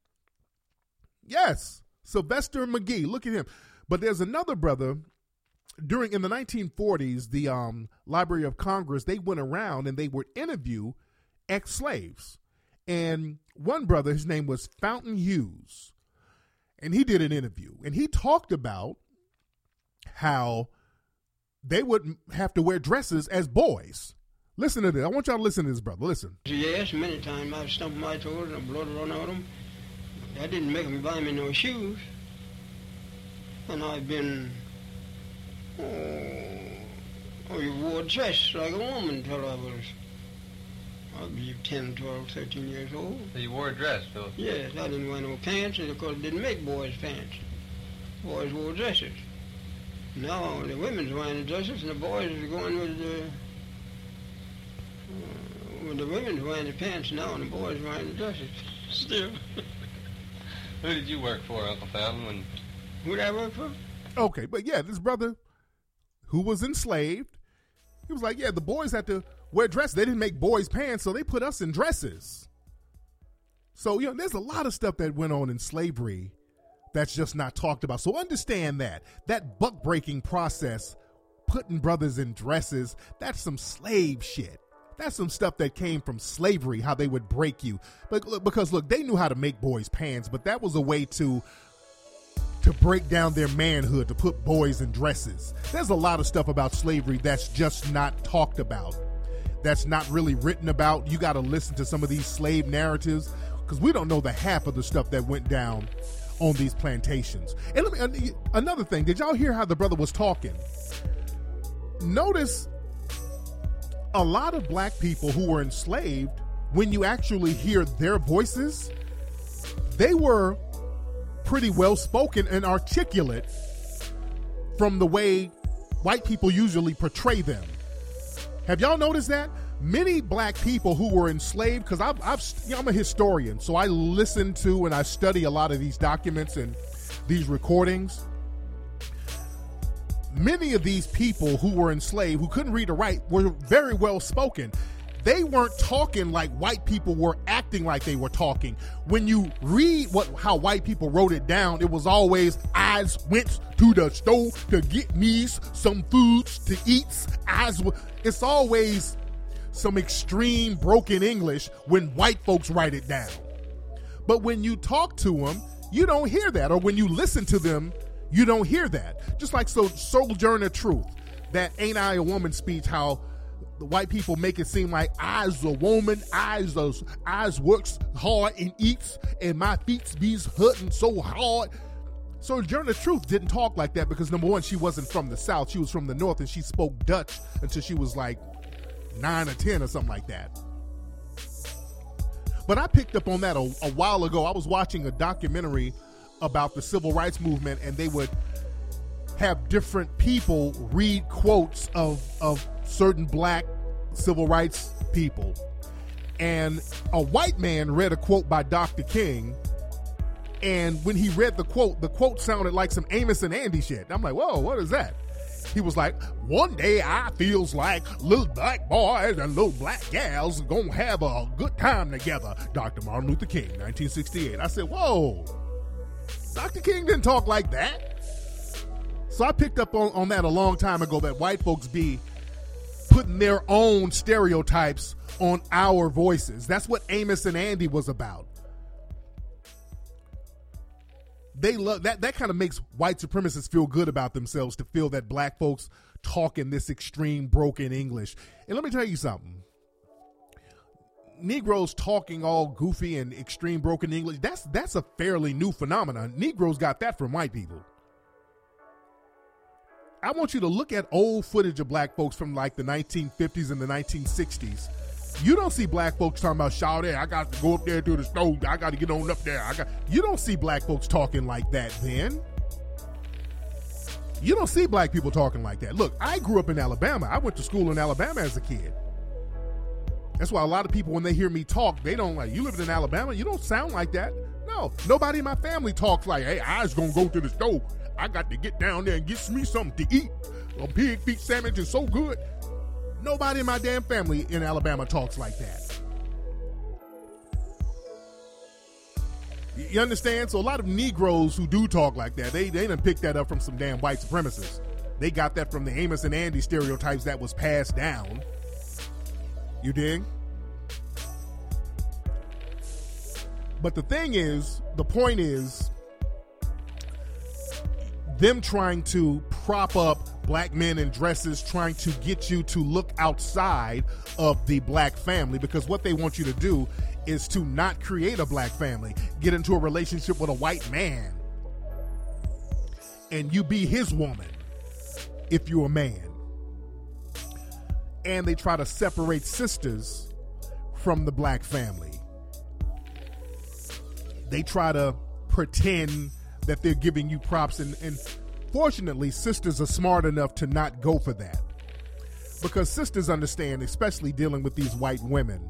Yes, Sylvester McGee. Look at him. But there's another brother. During in the nineteen forties, the um, Library of Congress, they went around and they would interview ex-slaves. And one brother, his name was Fountain Hughes, and he did an interview. And he talked about how they would have to wear dresses as boys. Listen to this. I want y'all to listen to this, brother. Listen. Yes, many times I've stumped my toes and blood run out of them. That didn't make them buy me no shoes. And I've been... Oh, oh, you wore a dress like a woman until I was, I believe, ten, twelve, thirteen years old. So you wore a dress, Phil? Yes, I didn't wear no pants, and of course, didn't make boys' pants. Boys wore dresses. Now the women's wearing the dresses, and the boys are going with the, uh, with the women's wearing the pants now, and the boys wearing the dresses still. Who did you work for, Uncle Fountain? When... Who did I work for? Okay, but yeah, this brother who was enslaved, he was like, yeah, the boys had to wear dresses. They didn't make boys' pants, so they put us in dresses. So, you know, there's a lot of stuff that went on in slavery that's just not talked about. So understand that. That buck-breaking process, putting brothers in dresses, that's some slave shit. That's some stuff that came from slavery, how they would break you. But look, because, look, they knew how to make boys' pants, but that was a way to... to break down their manhood, to put boys in dresses. There's a lot of stuff about slavery that's just not talked about, that's not really written about. You got to listen to some of these slave narratives because we don't know the half of the stuff that went down on these plantations. And let me, another thing, did y'all hear how the brother was talking? Notice a lot of black people who were enslaved, when you actually hear their voices, they were pretty well spoken and articulate from the way white people usually portray them. Have y'all noticed that? Many black people who were enslaved, because I've, I've, you know, I'm a historian, so I listen to and I study a lot of these documents and these recordings. Many of these people who were enslaved, who couldn't read or write, were very well spoken. They weren't talking like white people were acting like they were talking. When you read what how white people wrote it down, it was always, I went to the store to get me some foods to eat. Eyes, it's always some extreme broken English when white folks write it down. But when you talk to them, you don't hear that. Or when you listen to them, you don't hear that. Just like so Sojourner Truth, that Ain't I a Woman speech, how the white people make it seem like I's a woman, I's a, I's works hard and eats, and my feet be's hurting so hard. Sojourner Truth didn't talk like that because, number one, she wasn't from the South. She was from the North, and she spoke Dutch until she was like nine or ten or something like that. But I picked up on that a, a while ago. I was watching a documentary about the civil rights movement, and they would have different people read quotes of, of certain black civil rights people. And a white man read a quote by Doctor King, and when he read the quote, the quote sounded like some Amos and Andy shit. I'm like, whoa, what is that? He was like, one day I feels like little black boys and little black gals are gonna have a good time together. Doctor Martin Luther King, nineteen sixty-eight. I said, whoa, Doctor King didn't talk like that. So I picked up on, on that a long time ago, that white folks be putting their own stereotypes on our voices. That's what Amos and Andy was about. They love that. That kind of makes white supremacists feel good about themselves, to feel that black folks talk in this extreme broken English. And let me tell you something. Negroes talking all goofy and extreme broken English, that's that's a fairly new phenomenon. Negroes got that from white people. I want you to look at old footage of black folks from like the nineteen fifties and the nineteen sixties. You don't see black folks talking about, shout there, I got to go up there to the stove, I got to get on up there. I got. You don't see black folks talking like that then. You don't see black people talking like that. Look, I grew up in Alabama. I went to school in Alabama as a kid. That's why a lot of people, when they hear me talk, they don't like, you lived in Alabama? You don't sound like that. No, nobody in my family talks like, hey, I was going to go to the stove. I got to get down there and get me something to eat. A pig feet sandwich is so good. Nobody in my damn family in Alabama talks like that. You understand? So a lot of Negroes who do talk like that, they, they done picked that up from some damn white supremacists. They got that from the Amos and Andy stereotypes that was passed down. You dig? But the thing is, the point is, them trying to prop up black men in dresses, trying to get you to look outside of the black family, because what they want you to do is to not create a black family, get into a relationship with a white man, and you be his woman if you're a man. And they try to separate sisters from the black family. They try to pretend that they're giving you props, and, and fortunately, sisters are smart enough to not go for that, because sisters understand, especially dealing with these white women,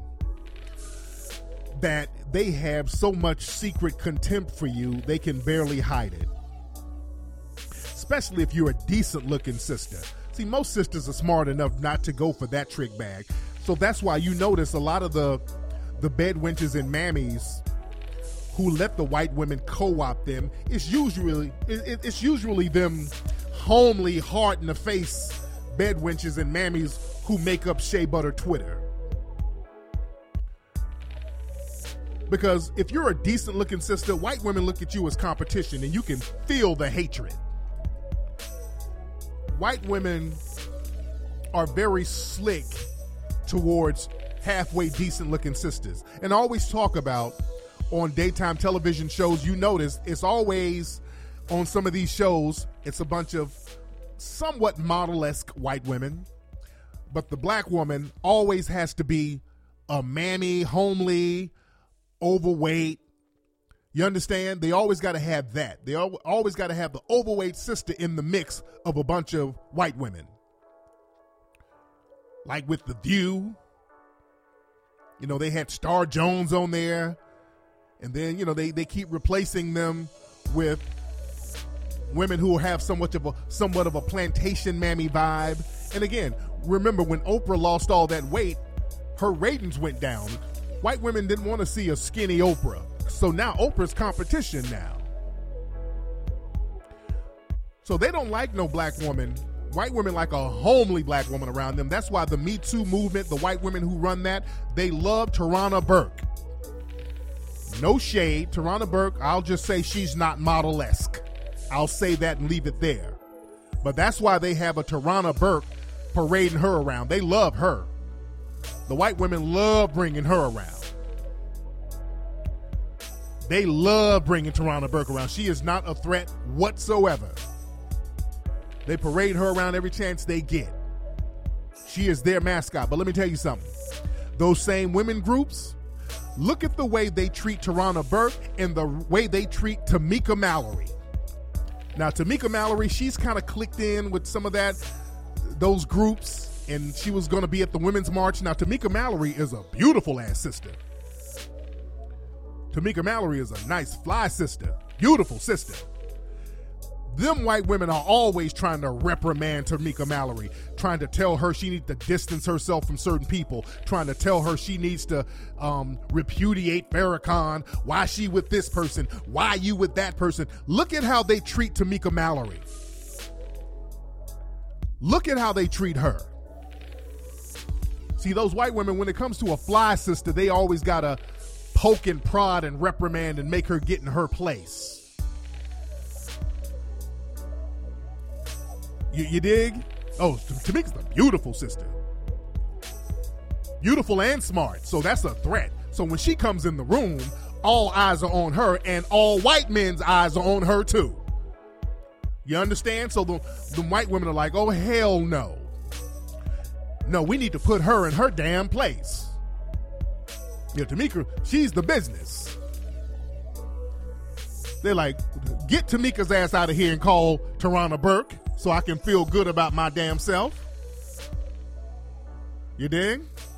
that they have so much secret contempt for you, they can barely hide it, especially if you're a decent looking sister. See, most sisters are smart enough not to go for that trick bag. So that's why you notice a lot of the the bed wenches and mammies who let the white women co-opt them, it's usually it, it's usually them homely, hard in the face bed wenches and mammies who make up Shea Butter Twitter. Because if you're a decent looking sister, white women look at you as competition, and you can feel the hatred. White women are very slick towards halfway decent looking sisters, and I always talk about, on daytime television shows, you notice it's always, on some of these shows, it's a bunch of somewhat model-esque white women, but the black woman always has to be a mammy, homely, overweight. You understand? They always got to have that. They always got to have the overweight sister in the mix of a bunch of white women. Like with The View, you know, they had Star Jones on there. And then, you know, they, they keep replacing them with women who have somewhat of a somewhat of a plantation mammy vibe. And again, remember when Oprah lost all that weight, her ratings went down. White women didn't want to see a skinny Oprah. So now Oprah's competition now. So they don't like no black woman. White women like a homely black woman around them. That's why the Me Too movement, the white women who run that, they love Tarana Burke. No shade, Tarana Burke, I'll just say she's not model-esque. I'll say that and leave it there. But that's why they have a Tarana Burke parading her around. They love her. The white women love bringing her around. They love bringing Tarana Burke around. She is not a threat whatsoever. They parade her around every chance they get. She is their mascot. But let me tell you something. Those same women groups, Look at the way they treat Tarana Burke and the way they treat Tamika Mallory. Now, Tamika Mallory, she's kind of clicked in with some of that, those groups, and she was going to be at the Women's March. Now, Tamika Mallory is a beautiful ass sister. Tamika Mallory is a nice fly sister, beautiful sister. Them white women are always trying to reprimand Tamika Mallory, trying to tell her she needs to distance herself from certain people, trying to tell her she needs to um, repudiate Farrakhan. Why she with this person? Why you with that person? Look at how they treat Tamika Mallory. Look at how they treat her. See, those white women, when it comes to a fly sister, they always got to poke and prod and reprimand and make her get in her place. You, you dig? Oh, Tamika's a beautiful sister. Beautiful and smart, so that's a threat. So when she comes in the room, all eyes are on her, and all white men's eyes are on her too. You understand? So the, the white women are like, oh, hell no. No, we need to put her in her damn place. Yeah, Tamika, she's the business. They're like, get Tamika's ass out of here and call Tarana Burke so I can feel good about my damn self. You dig?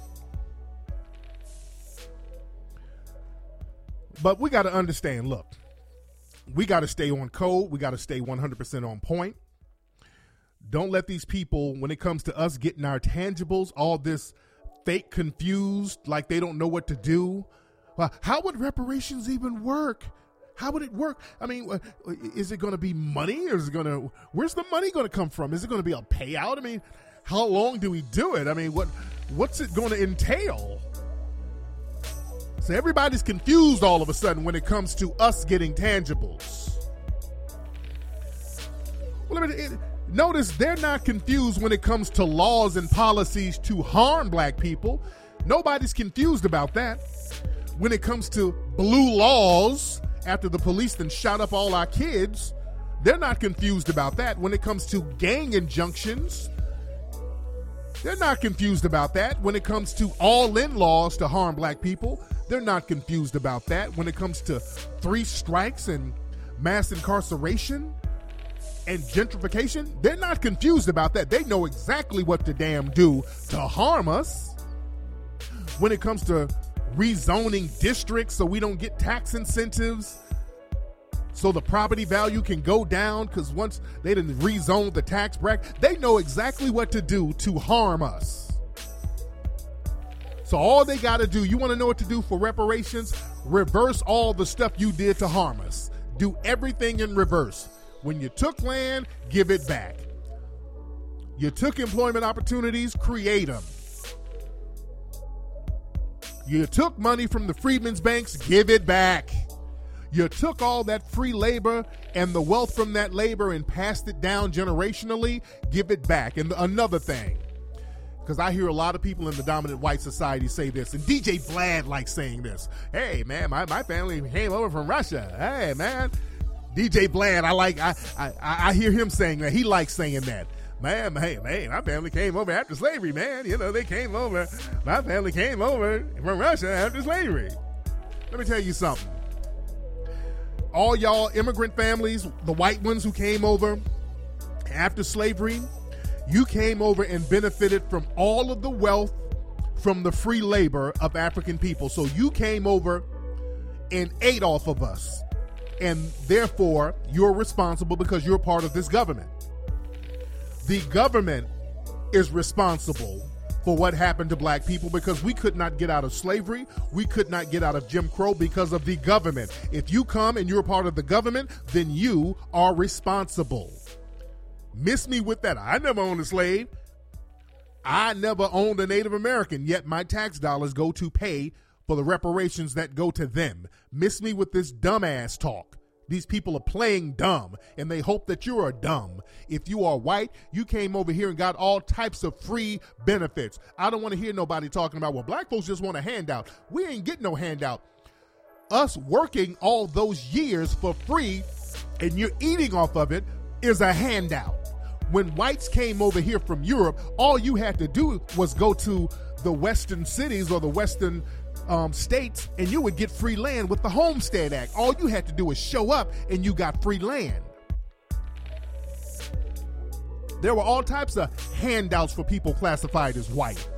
But we got to understand, look, we got to stay on code. We got to stay one hundred percent on point. Don't let these people, when it comes to us getting our tangibles, all this fake confused, like they don't know what to do. Well, how would reparations even work? How would it work? I mean, is it going to be money, or is it going to, where's the money going to come from? Is it going to be a payout? I mean, how long do we do it? I mean, what, what's it going to entail? So everybody's confused all of a sudden when it comes to us getting tangibles. Well, I mean, it, notice they're not confused when it comes to laws and policies to harm black people. Nobody's confused about that. When it comes to blue laws, after the police then shot up all our kids, they're not confused about that. When it comes to gang injunctions, they're not confused about that. When it comes to all-in laws to harm black people, they're not confused about that. When it comes to three strikes and mass incarceration and gentrification, they're not confused about that. They know exactly what to damn do to harm us. When it comes to rezoning districts so we don't get tax incentives, so the property value can go down, because once they didn't rezone the tax bracket, they know exactly what to do to harm us. So all they got to do, you want to know what to do for reparations? Reverse all the stuff you did to harm us. Do everything in reverse. When you took land, give it back. You took employment opportunities, create them. You took money from the freedmen's banks, give it back. You took all that free labor and the wealth from that labor and passed it down generationally, give it back. And another thing, because I hear a lot of people in the dominant white society say this, and D J Vlad likes saying this. Hey, man, my, my family came over from Russia. Hey, man. D J Vlad, I like, I, I, I hear him saying that. He likes saying that. Man, hey, man, my family came over after slavery, man. You know, they came over. My family came over from Russia after slavery. Let me tell you something. All y'all immigrant families, the white ones who came over after slavery, you came over and benefited from all of the wealth from the free labor of African people. So you came over and ate off of us. And therefore, you're responsible because you're part of this government. The government is responsible for what happened to black people because we could not get out of slavery. We could not get out of Jim Crow because of the government. If you come and you're part of the government, then you are responsible. Miss me with that. I never owned a slave. I never owned a Native American, yet my tax dollars go to pay for the reparations that go to them. Miss me with this dumbass talk. These people are playing dumb, and they hope that you are dumb. If you are white, you came over here and got all types of free benefits. I don't want to hear nobody talking about, well, black folks just want a handout. We ain't getting no handout. Us working all those years for free, and you're eating off of it, is a handout. When whites came over here from Europe, all you had to do was go to the western cities or the western um, states, and you would get free land with the Homestead Act. All you had to do was show up, and you got free land. There were all types of handouts for people classified as white.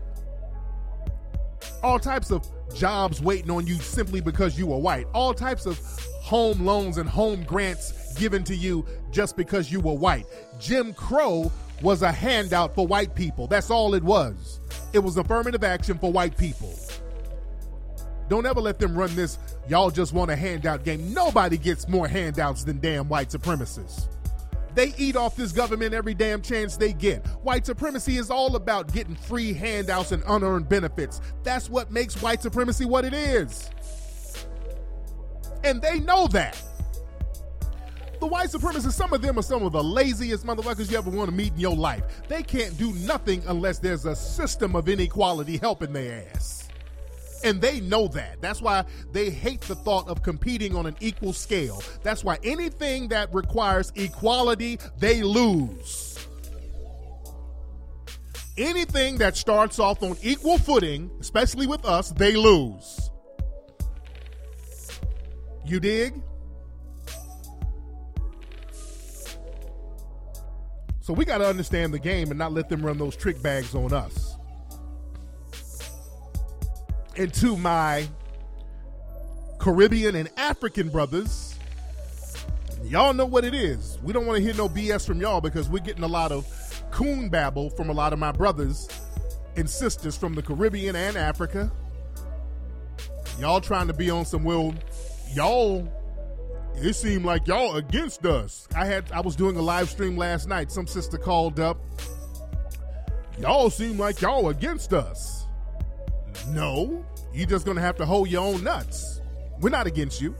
All types of jobs waiting on you simply because you were white. All types of home loans and home grants given to you just because you were white. Jim Crow was a handout for white people. That's all it was. It was affirmative action for white people. Don't ever let them run this, y'all just want a handout game. Nobody gets more handouts than damn white supremacists. They eat off this government every damn chance they get. White supremacy is all about getting free handouts and unearned benefits. That's what makes white supremacy what it is. And they know that. The white supremacists, some of them are some of the laziest motherfuckers you ever want to meet in your life. They can't do nothing unless there's a system of inequality helping their ass. And they know that. That's why they hate the thought of competing on an equal scale. That's why anything that requires equality, they lose. Anything that starts off on equal footing, especially with us, they lose. You dig? So we got to understand the game and not let them run those trick bags on us. And to my Caribbean and African brothers, y'all know what it is. We don't want to hear no B S from y'all because we're getting a lot of coon babble from a lot of my brothers and sisters from the Caribbean and Africa. Y'all trying to be on some, well, y'all, it seemed like y'all against us. I had I was doing a live stream last night. Some sister called up. Y'all seem like y'all against us. No, you're just going to have to hold your own nuts. We're not against you.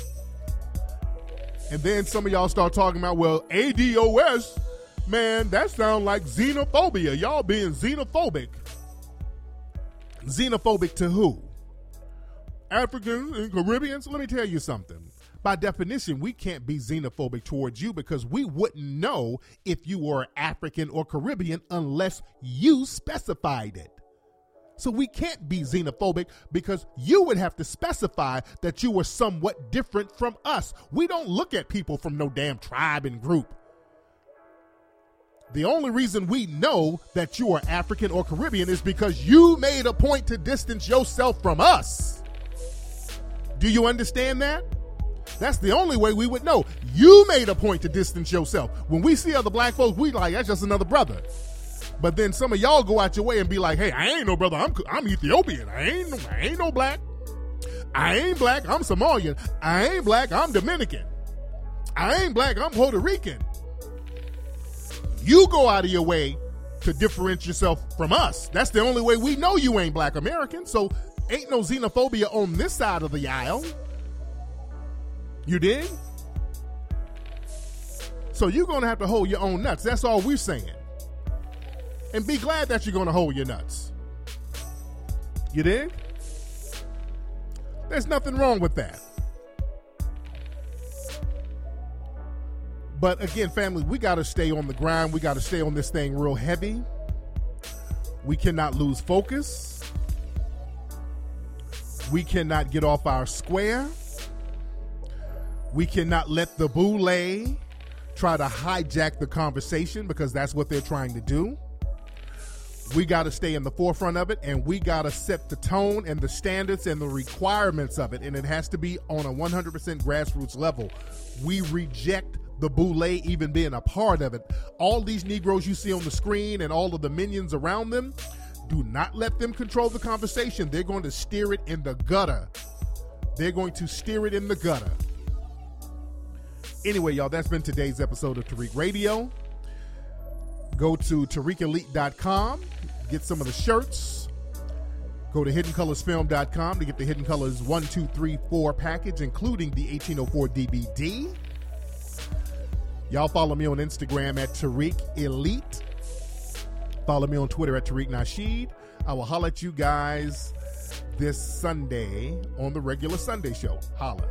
And then some of y'all start talking about, well, A D O S, man, that sounds like xenophobia. Y'all being xenophobic. Xenophobic to who? Africans and Caribbeans? Let me tell you something. By definition, we can't be xenophobic towards you because we wouldn't know if you were African or Caribbean unless you specified it. So we can't be xenophobic because you would have to specify that you were somewhat different from us. We don't look at people from no damn tribe and group. The only reason we know that you are African or Caribbean is because you made a point to distance yourself from us. Do you understand that? That's the only way we would know. You made a point to distance yourself. When we see other black folks, we like, that's just another brother. But then some of y'all go out your way and be like, hey, I ain't no brother. I'm I'm Ethiopian. I ain't, I ain't no black. I ain't black. I'm Somalian. I ain't black. I'm Dominican. I ain't black. I'm Puerto Rican. You go out of your way to differentiate yourself from us. That's the only way we know you ain't black American. So ain't no xenophobia on this side of the aisle. You dig? So you're going to have to hold your own nuts. That's all we're saying. And be glad that you're going to hold your nuts. You dig? There's nothing wrong with that. But again, family, we got to stay on the grind. We got to stay on this thing real heavy. We cannot lose focus. We cannot get off our square. We cannot let the boule try to hijack the conversation because that's what they're trying to do. We got to stay in the forefront of it, and we got to set the tone and the standards and the requirements of it, and it has to be on a one hundred percent grassroots level. We reject the boule even being a part of it. All these Negroes you see on the screen and all of the minions around them, do not let them control the conversation. They're going to steer it in the gutter. They're going to steer it in the gutter. Anyway, y'all, that's been today's episode of Tariq Radio. Go to Tariq Elite dot com, get some of the shirts. Go to Hidden Colors Film dot com to get the Hidden Colors one, two, three, four package, including the eighteen oh four D V D. Y'all follow me on Instagram at Tariq Elite. Follow me on Twitter at Tariq Nasheed. I will holler at you guys this Sunday on the regular Sunday show. Holla.